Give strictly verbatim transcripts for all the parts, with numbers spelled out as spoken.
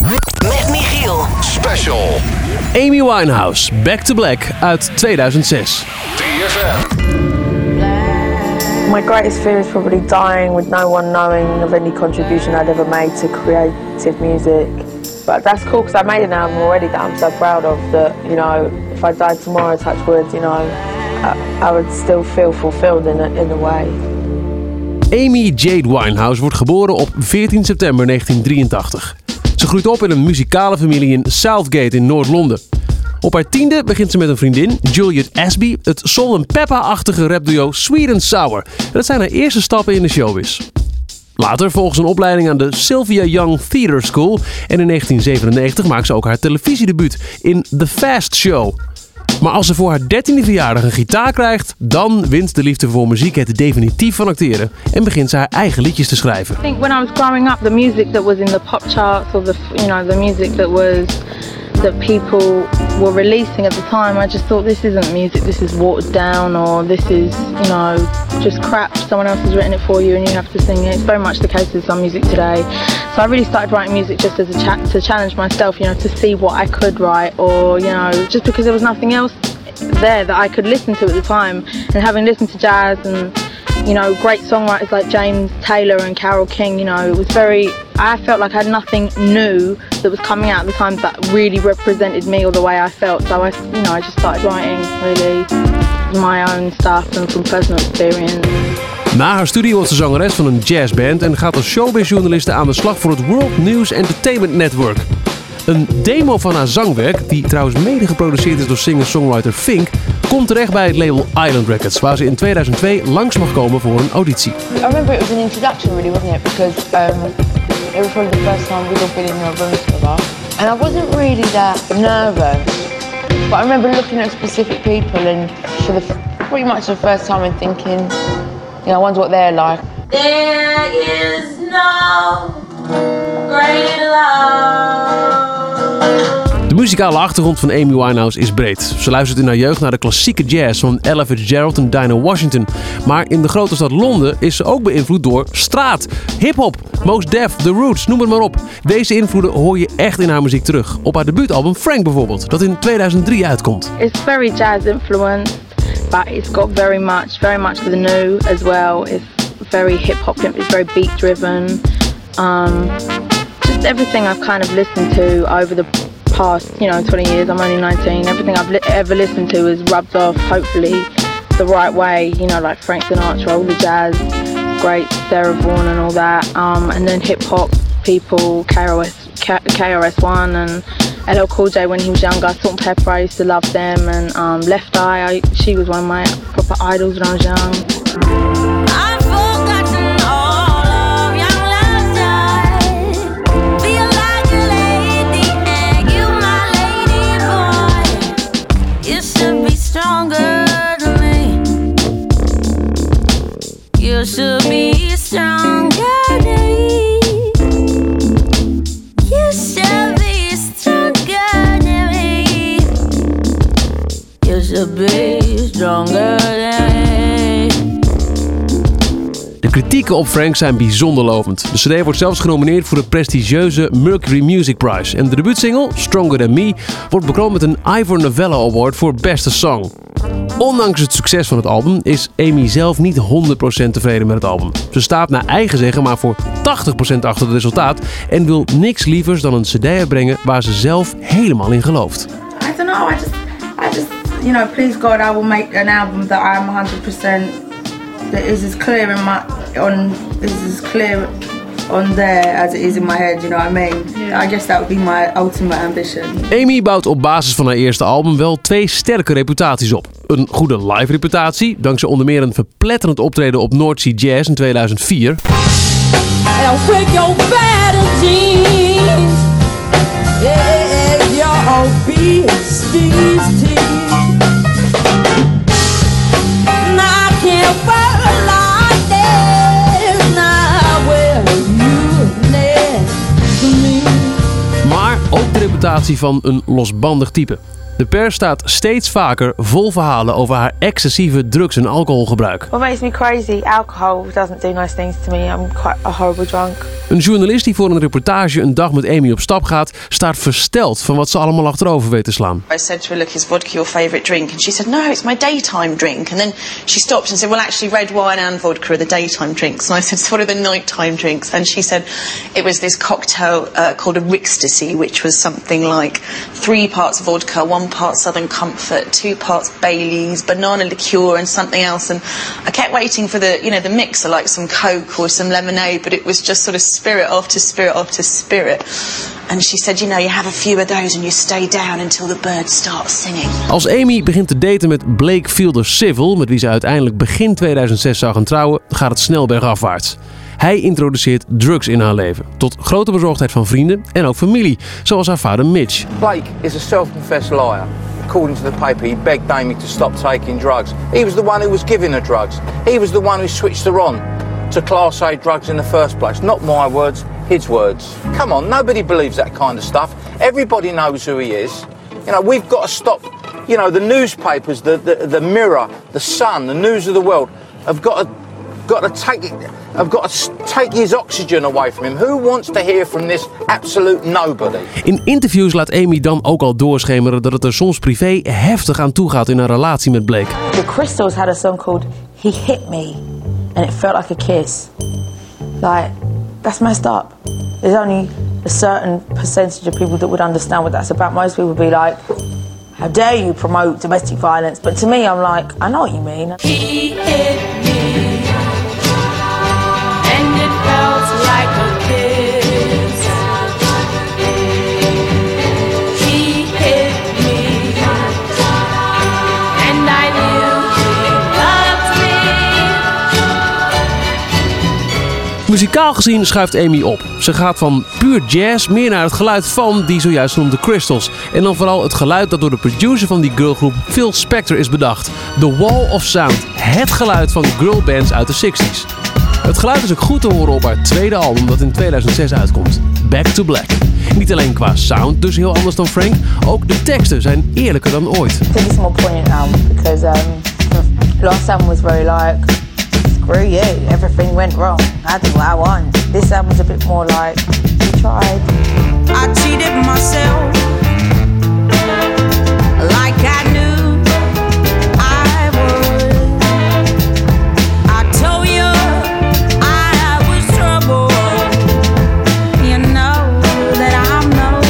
Met Michiel. Special. Amy Winehouse, Back to Black uit tweeduizend zes. D F M. My greatest fear is probably dying with no one knowing of any contribution I'd ever made to creative music. But that's cool because I made an album already that I'm so proud of, that, you know, if I died tomorrow, touch wood, you know, I, I would still feel fulfilled in a, in a way. Amy Jade Winehouse wordt geboren op veertien september negentien drieëntachtig. Ze groeit op in een muzikale familie in Southgate in Noord-Londen. Op haar tiende begint ze met een vriendin, Juliet Ashby, het Salt and Pepper-achtige rapduo Sweet and Sour. En dat zijn haar eerste stappen in de showbiz. Later volgt ze een opleiding aan de Sylvia Young Theatre School en in negentien zevenennegentig maakt ze ook haar televisiedebuut in The Fast Show. Maar als ze voor haar dertiende verjaardag een gitaar krijgt, dan wint de liefde voor muziek het definitief van acteren en begint ze haar eigen liedjes te schrijven. I think when I was growing up, the music that was in the pop charts or the, you know, the music that was that people were releasing at the time, I just thought, this isn't music, this is watered down, or this is, you know, just crap. Someone else has written it for you and you have to sing it. It's very much the case with some music today. So I really started writing music just as a cha- to challenge myself, you know, to see what I could write, or, you know, just because there was nothing else there that I could listen to at the time. And having listened to jazz and, you know, great songwriters like James Taylor and Carole King, you know, it was very, I felt like I had nothing new that was coming out at the time that really represented me or the way I felt. So I, you know, I just started writing really my own stuff and from personal experience. Na haar studie wordt ze zangeres van een jazzband en gaat als showbizjournaliste aan de slag voor het World News Entertainment Network. Een demo van haar zangwerk, die trouwens mede geproduceerd is door singer-songwriter Fink, komt terecht bij het label Island Records, waar ze in tweeduizend twee langs mag komen voor een auditie. I remember it was an introduction really, wasn't it? Because um, it was probably the first time we'd all been in a room together. And I wasn't really that nervous, but I remember looking at specific people and for the, pretty much the first time and thinking, you know, I wonder what they're like. There is no great love. De muzikale achtergrond van Amy Winehouse is breed. Ze luistert in haar jeugd naar de klassieke jazz van Ella Fitzgerald en Dinah Washington. Maar in de grote stad Londen is ze ook beïnvloed door straat, hip-hop, Mos Def, The Roots, noem het maar op. Deze invloeden hoor je echt in haar muziek terug. Op haar debuutalbum Frank bijvoorbeeld, dat in tweeduizend drie uitkomt. It's very jazz influenced, but it's got very much, very much the new as well. It's very hip-hop, it's very beat-driven. Um, just everything I've kind of listened to over the past, you know, twenty years. I'm only nineteen. Everything I've li- ever listened to has rubbed off, hopefully, the right way. You know, like Frank Sinatra, all the jazz, great Sarah Vaughan and all that. Um, and then hip hop people, K R S, K R S One and L L Cool J when he was younger. Salt and Pepper, I used to love them. And um, Left Eye, I, she was one of my proper idols when I was young. You should be stronger than me. You should be stronger than me. You should be stronger than me. De kritieken op Frank zijn bijzonder lovend. De cd wordt zelfs genomineerd voor de prestigieuze Mercury Music Prize. En de debuutsingle, Stronger Than Me, wordt bekroond met een Ivor Novello Award voor beste song. Ondanks het succes van het album is Amy zelf niet honderd procent tevreden met het album. Ze staat naar eigen zeggen maar voor tachtig procent achter het resultaat en wil niks lievers dan een cd uitbrengen waar ze zelf helemaal in gelooft. I don't know, I just, I just, you know, please God, I will make an album that I'm one hundred percent, that is as clear in my, on, is as clear on there as it is in my head, you know what I mean? Yeah. I guess that would be my ultimate ambition. Amy bouwt op basis van haar eerste album wel twee sterke reputaties op. Een goede live reputatie, dankzij onder meer een verpletterend optreden op North Sea Jazz in tweeduizend vier. Maar ook de reputatie van een losbandig type. De pers staat steeds vaker vol verhalen over haar excessieve drugs- en alcoholgebruik. What makes me crazy? Alcohol doesn't do nice things to me. I'm quite a horrible drunk. Een journalist die voor een reportage een dag met Amy op stap gaat, staat versteld van wat ze allemaal achterover weet te slaan. I said to her, look, is vodka your favourite drink? And she said, no, it's my daytime drink. And then she stopped and said, well, actually, red wine and vodka are the daytime drinks. And I said, so what are the nighttime drinks? And she said it was this cocktail uh, called a Rickstasy, which was something like three parts vodka, one part Southern Comfort, two parts Baileys, banana liqueur and something else. And I kept waiting for the, you know, the mixer, like some Coke or some lemonade, but it was just sort of spirit after spirit after spirit. And she said, you know, you have a few of those and you stay down until the birds start singing. Als Amy begint te daten met Blake Fielder Civil, met wie ze uiteindelijk begin tweeduizend zes zou gaan trouwen, gaat het snel bergafwaarts. Hij introduceert drugs in haar leven, tot grote bezorgdheid van vrienden en ook familie, zoals haar vader Mitch. Blake is a self-confessed liar. According to the paper, he begged Amy to stop taking drugs. He was the one who was giving her drugs. He was the one who switched her on to Class A drugs in the first place. Not my words, his words. Come on, nobody believes that kind of stuff. Everybody knows who he is. You know, we've got to stop, you know, the newspapers, the, the, the Mirror, the Sun, the News of the World have got to got to take it, I've got to take his oxygen away from him. Who wants to hear from this absolute nobody? In interviews laat Amy dan ook al doorschemeren dat het er soms privé heftig aan toe gaat in haar relatie met Blake. The Crystals had a song called He Hit Me and it felt like a kiss. Like, that's messed up. There's only a certain percentage of people that would understand what that's about. Most people would be like, how dare you promote domestic violence? But to me, I'm like, I know what you mean. He hit me, and it felt like a kiss. He hit me, and I knew he loved me. Muzikaal gezien schuift Amy op. Ze gaat van puur jazz meer naar het geluid van die zojuist genoemde Crystals. En dan vooral het geluid dat door de producer van die girlgroep Phil Spector is bedacht. The Wall of Sound. Het geluid van girlbands uit de zestig's. Het geluid is ook goed te horen op haar tweede album dat in tweeduizend zes uitkomt. Back to Black. Niet alleen qua sound dus heel anders dan Frank. Ook de teksten zijn eerlijker dan ooit. I think it's more poignant now because um, last album was very like, screw you, everything went wrong. I did what I want. This album's a bit more like, we tried. I cheated myself like I knew I would. I told you I was trouble. You know that I'm no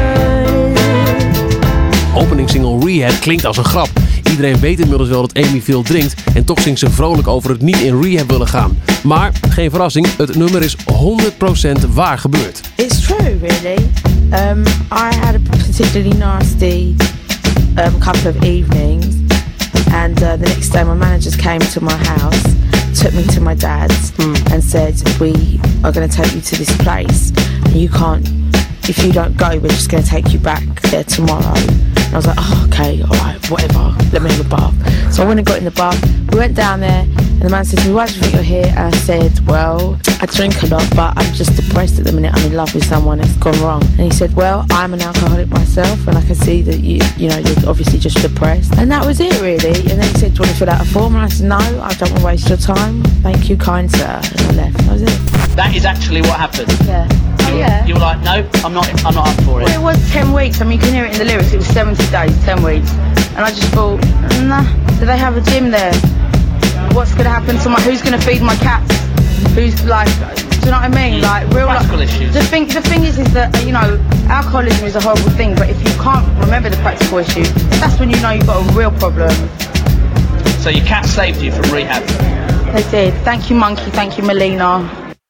good. Openingssingle Rehab klinkt als een grap. Iedereen weet inmiddels wel dat Amy veel drinkt en toch zingt ze vrolijk over het niet in rehab willen gaan. Maar, geen verrassing, het nummer is honderd procent waar gebeurd. It's true, really. Um, I had a particularly nasty um, couple of evenings, and uh, the next day my managers came to my house, took me to my dad's, mm. and said, we are going to take you to this place, and you can't, if you don't go, we're just going to take you back there tomorrow. And I was like, oh, okay, all right, whatever, let me have a bath. So I went and got in the bath, we went down there, and the man said to me, why do you think you're here? And I said, well, I drink a lot, but I'm just depressed at the minute. I'm in love with someone, it's gone wrong. And he said, well, I'm an alcoholic myself, and I can see that you, you know, you're obviously just depressed. And that was it, really. And then he said, do you want to fill out a form? And I said, no, I don't want to waste your time. Thank you, kind sir. And I left. That was it. That is actually what happened. Yeah. Oh, yeah. You were like, no, I'm not, I'm not up for it. Well, it was ten weeks. I mean, you can hear it in the lyrics. It was seventy days, ten weeks. And I just thought, nah, do they have a gym there? What's going to happen to my, who's going to feed my cats? Who's like, do you know what I mean? Like, real practical like, issues. The thing, the thing is, is that, you know, alcoholism is a horrible thing, but if you can't remember the practical issue, that's when you know you've got a real problem. So your cat saved you from rehab? They did. Thank you, Monkey. Thank you, Melina.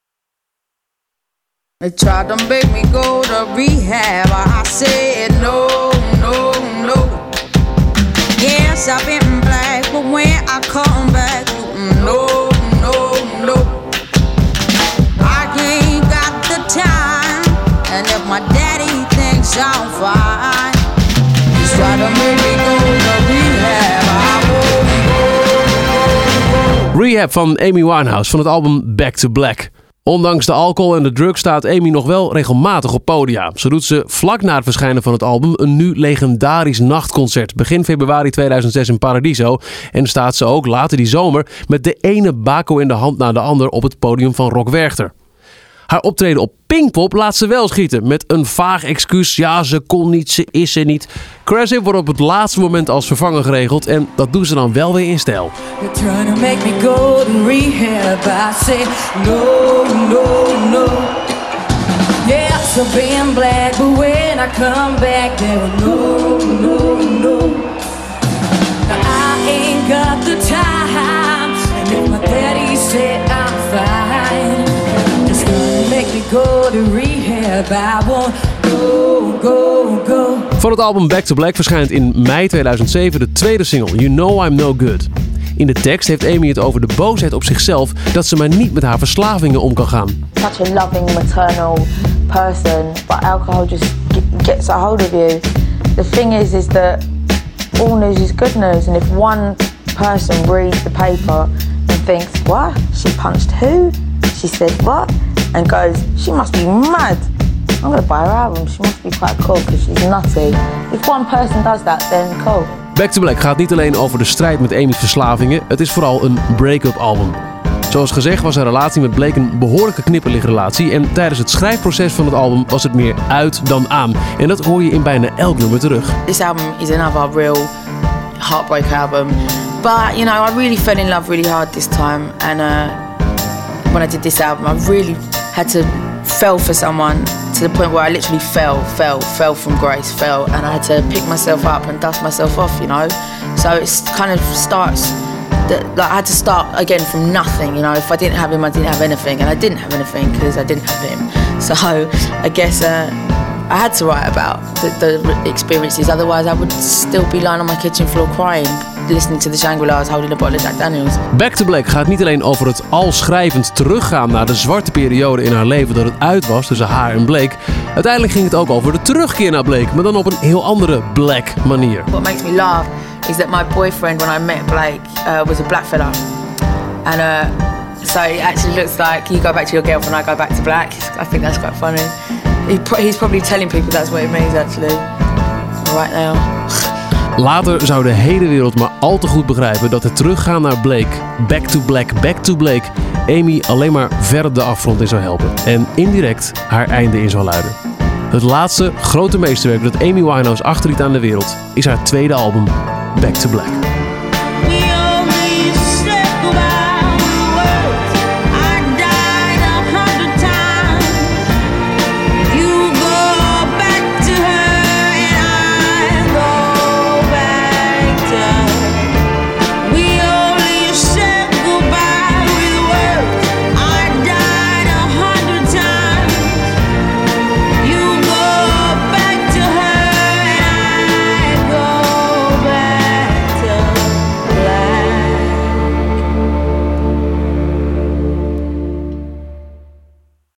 They tried to make me go to rehab. I said no, no, no. Yes, I've been black, but when I come back, no, no, no. I ain't got the time, and if my daddy thinks I'm fine, he's trying to make me go to rehab. I won't go, go, go. Rehab van Amy Winehouse van het album Back to Black. Ondanks de alcohol en de drugs staat Amy nog wel regelmatig op podia. Zo doet ze vlak na het verschijnen van het album een nu legendarisch nachtconcert. Begin februari tweeduizend zes in Paradiso. En staat ze ook later die zomer met de ene bako in de hand na de ander op het podium van Rock Werchter. Haar optreden op Pinkpop laat ze wel schieten met een vaag excuus. Ja, ze kon niet, ze is er niet. Krasif wordt op het laatste moment als vervanger geregeld en dat doen ze dan wel weer in stijl. You're trying to make me go to rehab. I say no, no, no. Yes, I've been black, but when I come back, there are no, no, no. Now I ain't got the time, and if my daddy said I'm fine, it's gonna make me go to rehab. I won't go, go, go. Van het album Back to Black verschijnt in mei tweeduizend zeven de tweede single, You Know I'm No Good. In de tekst heeft Amy het over de boosheid op zichzelf dat ze maar niet met haar verslavingen om kan gaan. Such a loving, maternal person, but alcohol just gets a hold of you. The thing is, is that all news is good news, and if one person reads the paper and thinks, what? She punched who? She said what? And goes, she must be mad. I'm gonna buy her album. She must be quite cool because she's nutty. If one person does that, then cool. Back to Black gaat niet alleen over de strijd met Amy's verslavingen, het is vooral een break-up album. Zoals gezegd was haar relatie met Blake een behoorlijke knipperligrelatie en tijdens het schrijfproces van het album was het meer uit dan aan. En dat hoor je in bijna elk nummer terug. This album is another real heartbreak album, but you know I really fell in love really hard this time, and uh, when I did this album I really had to fell for someone to the point where I literally fell, fell, fell from grace, fell, and I had to pick myself up and dust myself off, you know. So it's kind of starts, the, like I had to start again from nothing, you know. If I didn't have him, I didn't have anything, and I didn't have anything because I didn't have him. So I guess uh, I had to write about the, the experiences, otherwise I would still be lying on my kitchen floor crying, listening to the Shangri-La's holding a bottle of Jack Daniels. Back to Black gaat niet alleen over het al schrijvend teruggaan naar de zwarte periode in haar leven dat het uit was tussen haar en Blake. Uiteindelijk ging het ook over de terugkeer naar Blake, maar dan op een heel andere Black manier. What makes me laugh is that my boyfriend when I met Blake uh, was a black fella, and uh, so it actually looks like you go back to your girlfriend, I go back to black. I think that's quite funny. He pro- he's probably telling people that's what it means actually right now. Later zou de hele wereld maar al te goed begrijpen dat het teruggaan naar Blake, Back to Black, Back to Blake, Amy alleen maar verder de afgrond in zou helpen en indirect haar einde in zou luiden. Het laatste grote meesterwerk dat Amy Winehouse achterliet aan de wereld is haar tweede album, Back to Black.